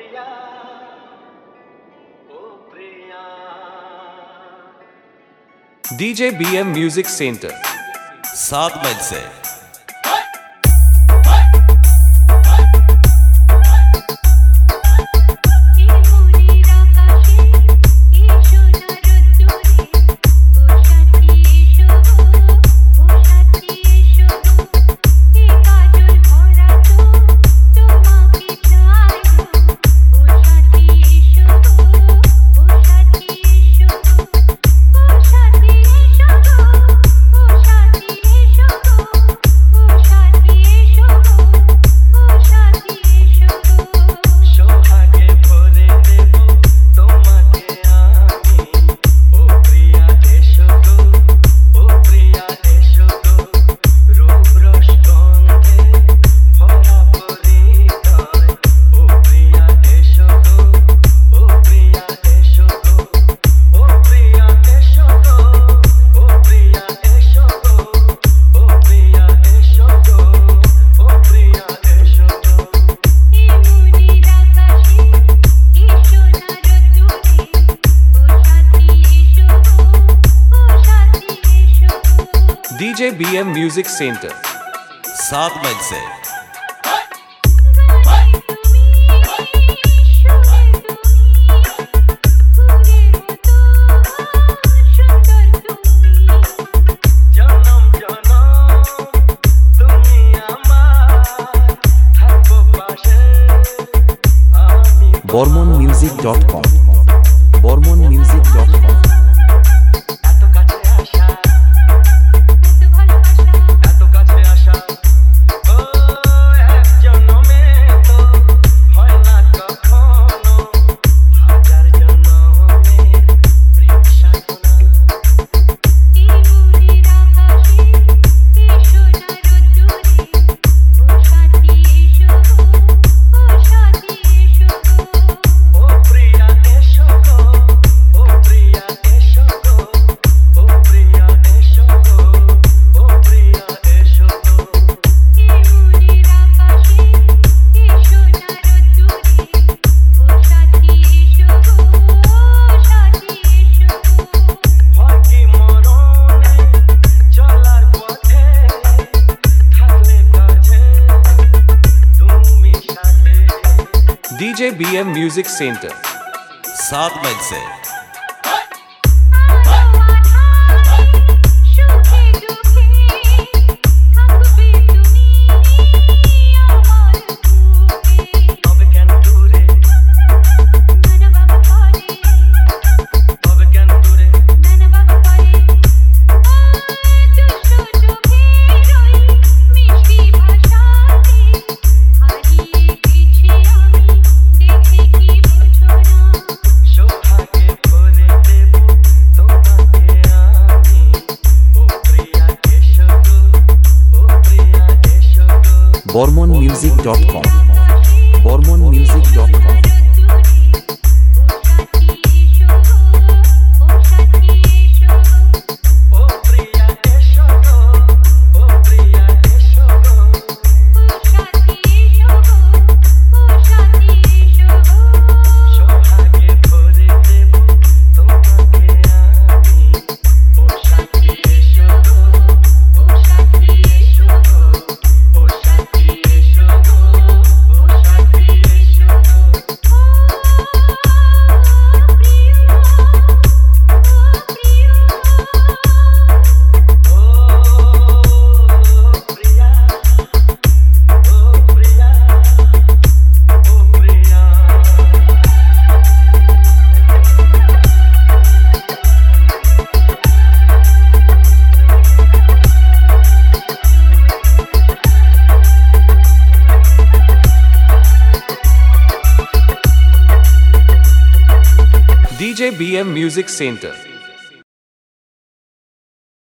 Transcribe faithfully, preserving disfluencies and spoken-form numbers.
D J B M Music Center सात मील से D J B M Music Center सात मील से Barman music dot com Barman music dot com D J B M Music Center सात मील से Barman music dot com Barman music dot com D J B M Music Center